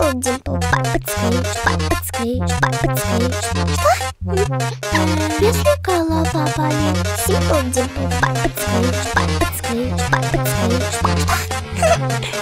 Simple Dimple, Puppet Screech, Puppet Screech, Puppet Screech. Что? Если голова болит, Simple Dimple, Puppet Screech, Puppet Screech, Puppet Screech. Что?